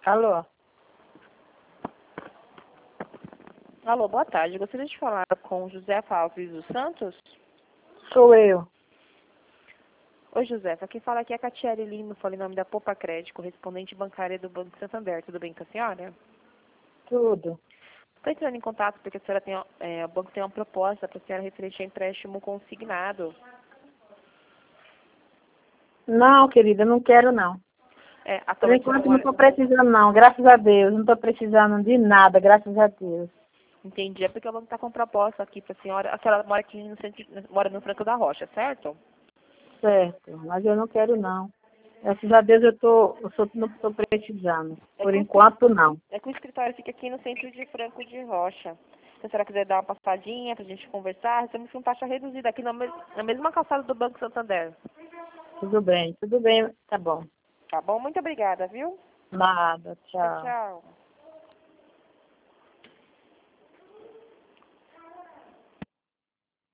Alô? Alô, boa tarde. Gostaria de falar com José Alves dos Santos? Sou eu. Oi, José. Quem fala aqui é a Catiele Lima, fala em nome da Popa Crédito, correspondente bancária do Banco Santander. Tudo bem com a senhora? Tudo. Estou entrando em contato porque a senhora tem, o banco tem uma proposta para a senhora referente a empréstimo consignado. Não, querida, não quero não. Por Atualmente enquanto não não mora... estou precisando não, graças a Deus. Não estou precisando de nada, graças a Deus. Entendi. É porque o banco está com proposta aqui para a senhora. A senhora mora aqui no centro, mora no Franco da Rocha, certo? Certo, mas eu não quero não. Graças a Deus não estou precisando. Por enquanto não. É que o escritório fica aqui no centro de Franco de Rocha. Se a senhora quiser dar uma passadinha para a gente conversar, temos uma taxa reduzida aqui na mesma calçada do Banco Santander. Tudo bem, tá bom. Tá bom? Muito obrigada, viu? Nada, Tchau, tchau. tchau.